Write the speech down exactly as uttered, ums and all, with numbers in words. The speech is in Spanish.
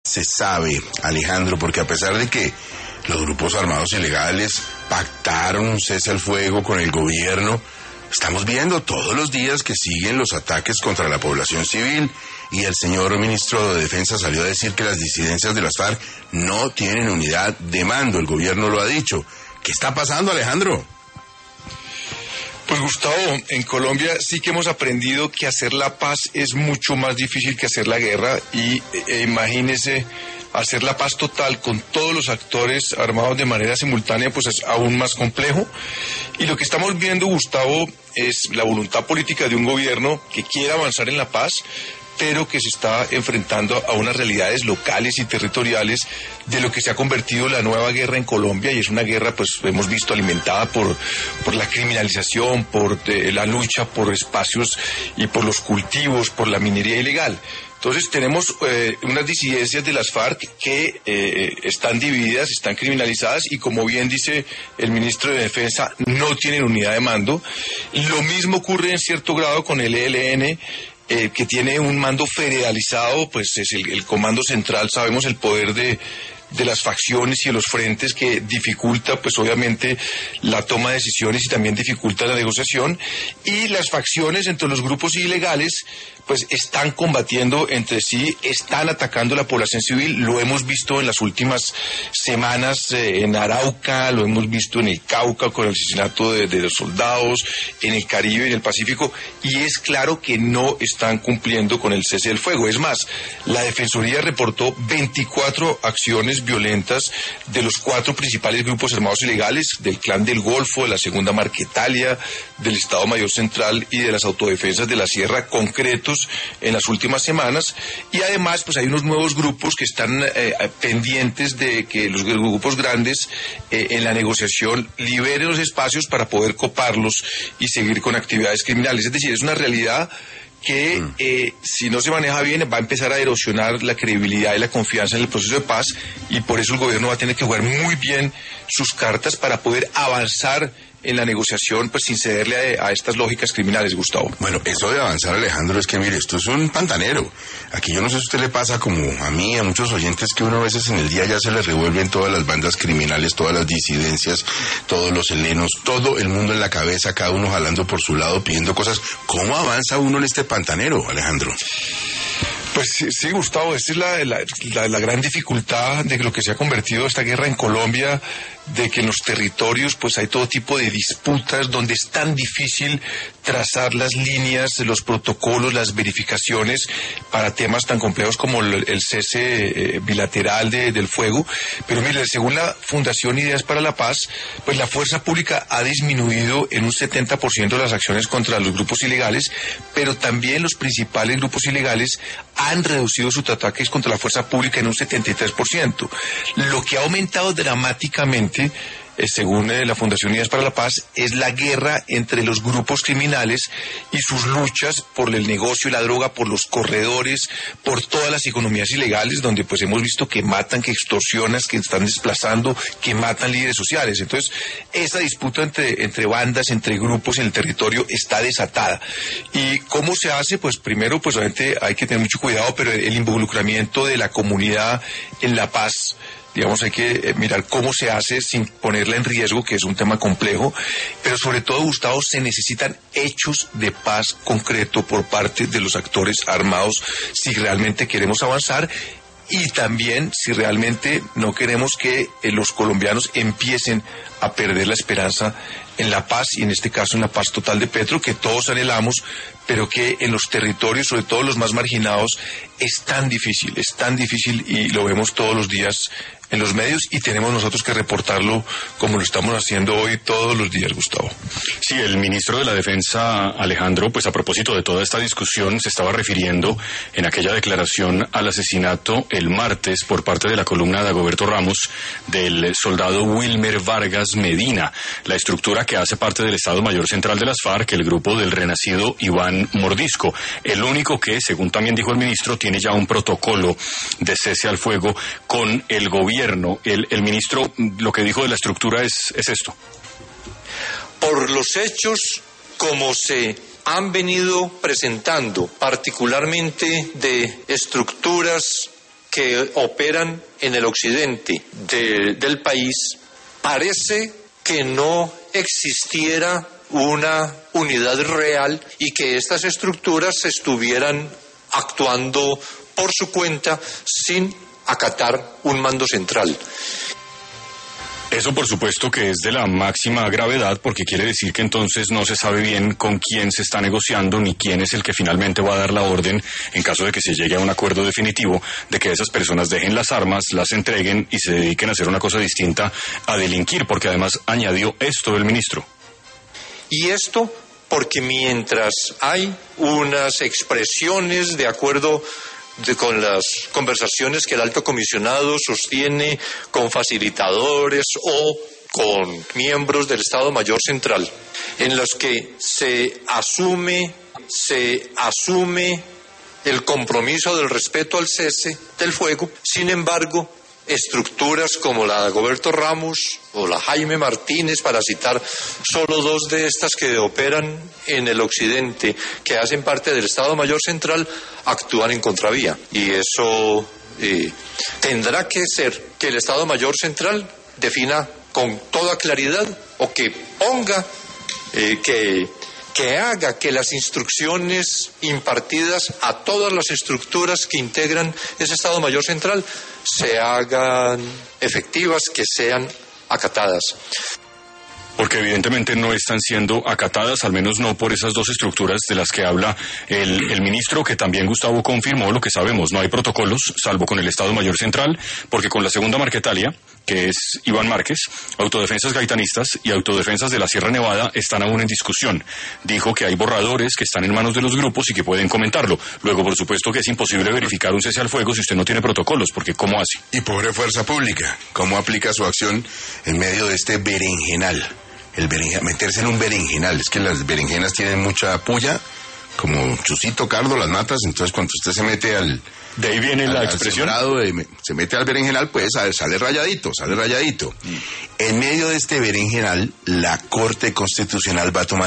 se sabe, Alejandro, porque a pesar de que los grupos armados ilegales pactaron un cese al fuego con el gobierno, estamos viendo todos los días que siguen los ataques contra la población civil, y el señor ministro de Defensa salió a decir que las disidencias de las FARC no tienen unidad de mando. El gobierno lo ha dicho. ¿Qué está pasando, Alejandro? Pues Gustavo, en Colombia sí que hemos aprendido que hacer la paz es mucho más difícil que hacer la guerra, y e, imagínese hacer la paz total con todos los actores armados de manera simultánea, pues es aún más complejo. Y lo que estamos viendo, Gustavo, es la voluntad política de un gobierno que quiere avanzar en la paz, pero que se está enfrentando a unas realidades locales y territoriales de lo que se ha convertido la nueva guerra en Colombia, y es una guerra, pues hemos visto, alimentada por, por la criminalización, por eh, la lucha por espacios y por los cultivos, por la minería ilegal. Entonces tenemos eh, unas disidencias de las FARC que eh, están divididas, están criminalizadas, y como bien dice el ministro de Defensa, no tienen unidad de mando. Lo mismo ocurre en cierto grado con el E L N, Eh, que tiene un mando federalizado, pues es el, el comando central. Sabemos el poder de, de las facciones y de los frentes, que dificulta pues obviamente la toma de decisiones y también dificulta la negociación, y las facciones entre los grupos ilegales pues están combatiendo entre sí, están atacando a la población civil. Lo hemos visto en las últimas semanas eh, en Arauca, lo hemos visto en el Cauca con el asesinato de, de los soldados, en el Caribe y en el Pacífico, y es claro que no están cumpliendo con el cese del fuego. Es más, la Defensoría reportó veinticuatro acciones violentas de los cuatro principales grupos armados ilegales, del Clan del Golfo, de la Segunda Marquetalia, del Estado Mayor Central y de las Autodefensas de la Sierra, concretos en las últimas semanas. Y además pues hay unos nuevos grupos que están eh, pendientes de que los grupos grandes eh, en la negociación liberen los espacios para poder coparlos y seguir con actividades criminales. Es decir, es una realidad que eh, si no se maneja bien va a empezar a erosionar la credibilidad y la confianza en el proceso de paz, y por eso el gobierno va a tener que jugar muy bien sus cartas para poder avanzar en la negociación, pues sin cederle a, a estas lógicas criminales, Gustavo. Bueno, eso de avanzar, Alejandro, es que mire, esto es un pantanero. Aquí yo no sé si a usted le pasa como a mí, a muchos oyentes, que uno a veces en el día ya se les revuelven todas las bandas criminales, todas las disidencias, todos los helenos, todo el mundo en la cabeza, cada uno jalando por su lado, pidiendo cosas. ¿Cómo avanza uno en este pantanero, Alejandro? Pues sí, sí, Gustavo, esta es la, la, la, la gran dificultad de lo que se ha convertido esta guerra en Colombia, de que en los territorios pues hay todo tipo de disputas donde es tan difícil trazar las líneas, los protocolos, las verificaciones para temas tan complejos como el, el cese eh, bilateral de, del fuego. Pero mire, según la Fundación Ideas para la Paz, pues la fuerza pública ha disminuido en un setenta por ciento las acciones contra los grupos ilegales, pero también los principales grupos ilegales han reducido sus ataques contra la fuerza pública en un setenta y tres por ciento. Lo que ha aumentado dramáticamente, eh, según eh, la Fundación Ideas para la Paz, es la guerra entre los grupos criminales y sus luchas por el negocio y la droga, por los corredores, por todas las economías ilegales, donde pues hemos visto que matan, que extorsionan, que están desplazando, que matan líderes sociales. Entonces, esa disputa entre, entre bandas, entre grupos en el territorio está desatada. ¿Y cómo se hace? Pues primero, pues obviamente hay que tener mucho cuidado, pero el involucramiento de la comunidad en la paz, digamos, hay que mirar cómo se hace sin ponerla en riesgo, que es un tema complejo, pero sobre todo, Gustavo, se necesitan hechos de paz concreto por parte de los actores armados si realmente queremos avanzar, y también si realmente no queremos que eh, los colombianos empiecen a perder la esperanza en la paz, y en este caso en la paz total de Petro, que todos anhelamos, pero que en los territorios, sobre todo los más marginados, es tan difícil, es tan difícil, y lo vemos todos los días en los medios, y tenemos nosotros que reportarlo como lo estamos haciendo hoy todos los días, Gustavo. Sí, el ministro de la Defensa, Alejandro, pues a propósito de toda esta discusión, se estaba refiriendo en aquella declaración al asesinato el martes por parte de la columna de Dagoberto Ramos del soldado Wilmer Vargas Medina, la estructura que hace parte del Estado Mayor Central de las FARC, el grupo del renacido Iván Mordisco, el único que, según también dijo el ministro, tiene ya un protocolo de cese al fuego con el gobierno. El, el ministro lo que dijo de la estructura es, es esto. Por los hechos como se han venido presentando, particularmente de estructuras que operan en el occidente de, del país, parece que no existiera una unidad real y que estas estructuras estuvieran actuando por su cuenta sin acatar un mando central. Eso por supuesto que es de la máxima gravedad, porque quiere decir que entonces no se sabe bien con quién se está negociando ni quién es el que finalmente va a dar la orden en caso de que se llegue a un acuerdo definitivo de que esas personas dejen las armas, las entreguen y se dediquen a hacer una cosa distinta, a delinquir, porque además añadió esto el ministro. Y esto porque mientras hay unas expresiones de acuerdo De, con las conversaciones que el alto comisionado sostiene con facilitadores o con miembros del Estado Mayor Central, en los que se asume, se asume el compromiso del respeto al cese del fuego. Sin embargo, estructuras como la de Dagoberto Ramos o la Jaime Martínez, para citar solo dos de estas que operan en el occidente, que hacen parte del Estado Mayor Central, actúan en contravía. Y eso eh, tendrá que ser que el Estado Mayor Central defina con toda claridad o que ponga, eh, que, que haga que las instrucciones impartidas a todas las estructuras que integran ese Estado Mayor Central se hagan efectivas, que sean acatadas. Porque evidentemente no están siendo acatadas, al menos no por esas dos estructuras de las que habla el, el ministro, que también Gustavo confirmó lo que sabemos. No hay protocolos, salvo con el Estado Mayor Central, porque con la segunda Marquetalia, que es Iván Márquez, autodefensas gaitanistas y autodefensas de la Sierra Nevada están aún en discusión. Dijo que hay borradores que están en manos de los grupos y que pueden comentarlo. Luego, por supuesto, que es imposible verificar un cese al fuego si usted no tiene protocolos, porque ¿cómo hace? Y pobre fuerza pública, ¿cómo aplica su acción en medio de este berenjenal? El berenjenal, meterse en un berenjenal, es que las berenjenas tienen mucha puya, como Chusito, Cardo, las matas, entonces cuando usted se mete al... De ahí viene al, la al expresión. De, se mete al berenjenal, pues sale rayadito, sale rayadito. Mm. En medio de este berenjenal, la Corte Constitucional va a tomar